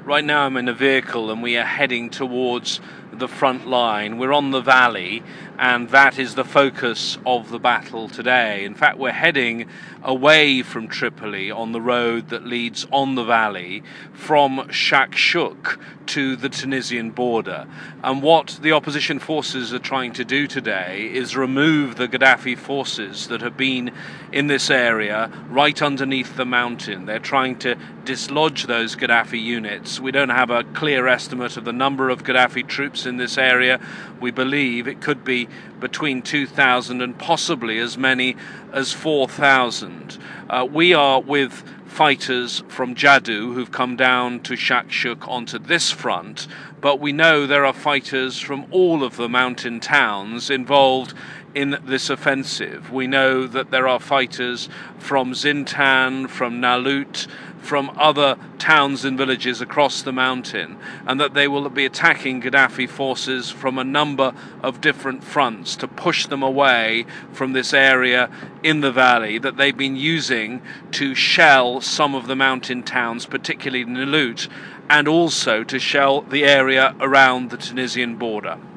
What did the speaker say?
Right now I'm in a vehicle and we are heading towards the front line. We're on the valley, and that is the focus of the battle today. In fact, we're heading away from Tripoli on the road that leads on the valley from Shakshuk to the Tunisian border. And what the opposition forces are trying to do today is remove the Gaddafi forces that have been in this area right underneath the mountain. They're trying to dislodge those Gaddafi units. We don't have a clear estimate of the number of Gaddafi troops in this area. We believe it could be between 2,000 and possibly as many as 4,000. We are with fighters from Jadu who've come down to Shakshuk onto this front, but we know there are fighters from all of the mountain towns involved in this offensive. We know that there are fighters from Zintan, from Nalut, from other towns and villages across the mountain, and that they will be attacking Gaddafi forces from a number of different fronts to push them away from this area in the valley that they've been using to shell some of the mountain towns, particularly Nalut, and also to shell the area around the Tunisian border.